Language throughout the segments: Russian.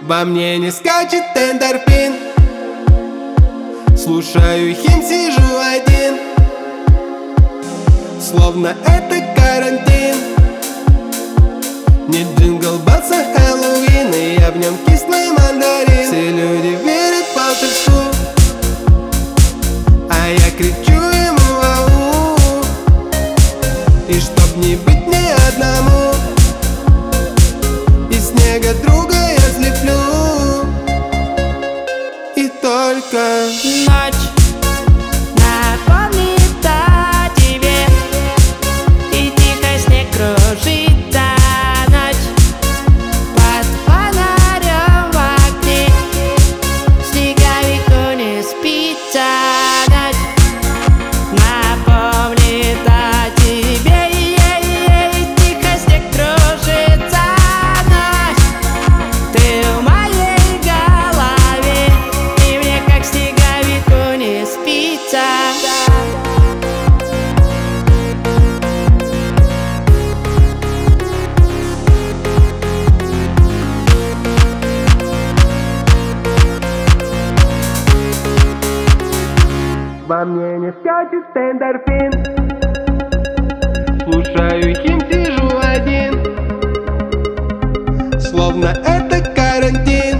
Во мне не скачет эндорфин. Слушаю хим, сижу один, словно это карантин. Не джингл беллс, а Хэллоуин, и я в нем кислый мандарин. Все люди верят в волшебству, а я кричу ему ау. И чтоб не быть мне одному, из снега друга я слеплю. И только ночь напомнит о тебе, и тихо снег кружится. Ночь под фонарем в окне, снеговику не спится. Ночь напомнит о тебе, и тихо снег кружится. Ночь, ты в моей голове, и мне как снеговику не спится. во мне не скачет эндорфин. Слушаю хим, сижу один, словно это карантин.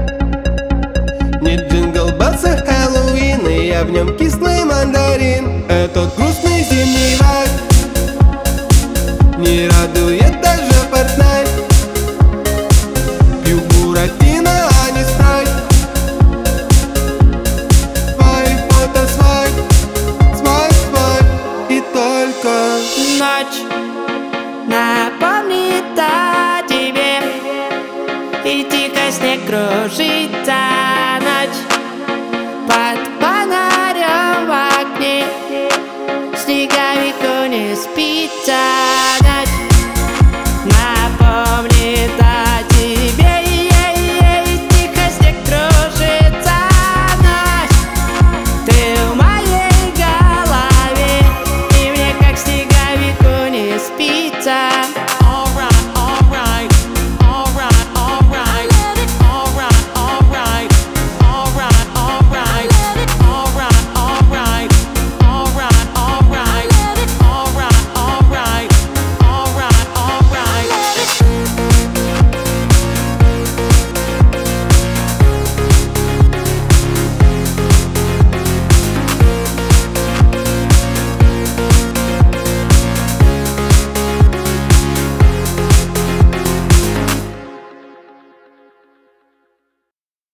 Не джингл беллс, а Хэллоуин, и я в нем кислый мандарин. Этот грустный зимний вайб не радует даже Fortnite. Пью буратино, а не спрайт. Ночь напомнит о тебе, и тихо снег кружит.